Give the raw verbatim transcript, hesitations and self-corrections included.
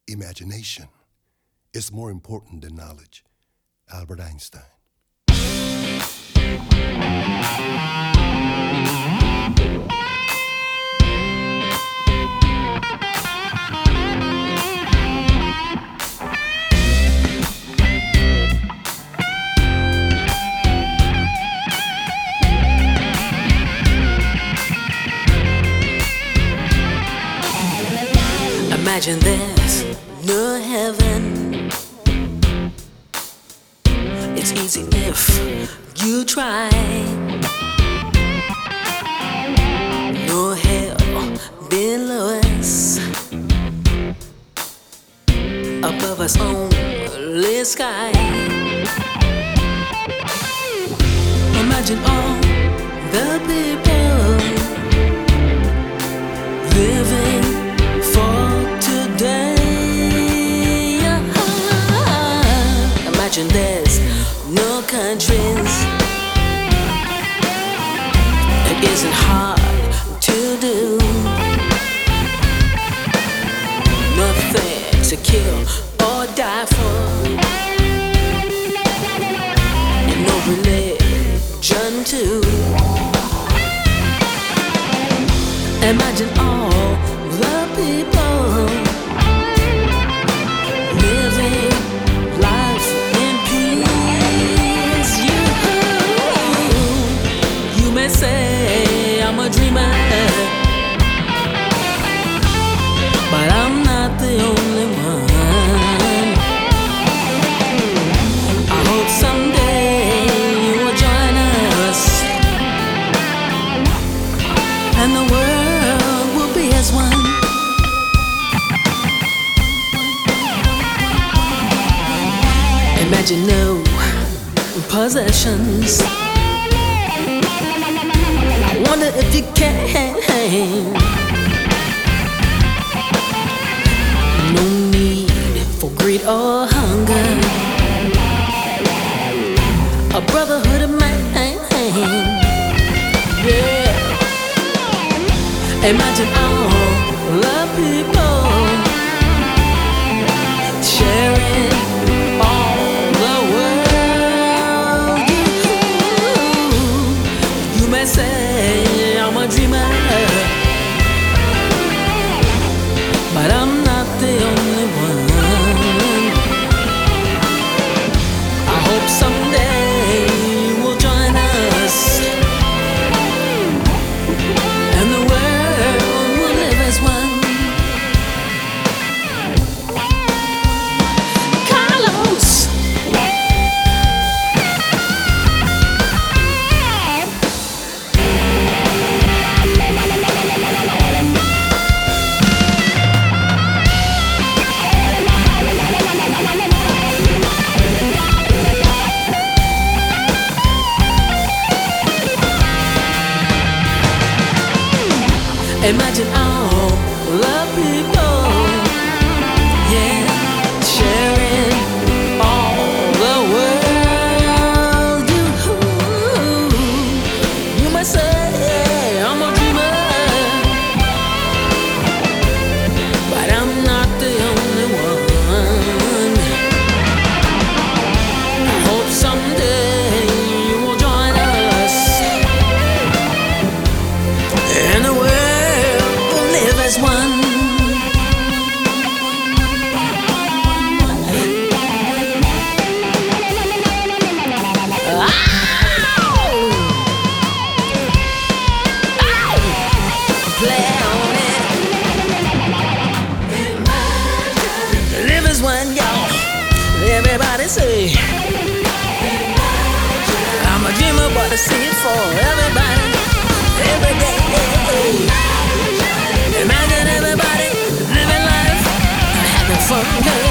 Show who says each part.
Speaker 1: Imagination is more important than knowledge. Albert Einstein.
Speaker 2: Imagine there's no heaven. It's easy if you try. No hell below us, above us only sky. Imagine all the people living for today. Imagine there's no countries. It isn't hard to do. Nothing to kill or die for, and no religion too. Imagine all the people living life in peace. You, you may say I'm a dreamer, but I'm not the only one. I hope someday you will join us, and the world will be as one. Imagine no possessions. I wonder if you can. No need for greed or hunger. A brotherhood of man. Yeah. Imagine all the people sharing all the world. You, you may say I'm a dreamer, but I'm not the only one. I hope someday you will join us, and the world will live as one. Carlos. Imagine all the people, yeah, sharing all the world. You, you might say I'm a dreamer, but I'm not the only one. I hope someday you will join us, and the world as one. Play on it. Live as one, y'all. Everybody say I'm a dreamer, but I see it for everybody, every day. Imagine everybody living life, having fun.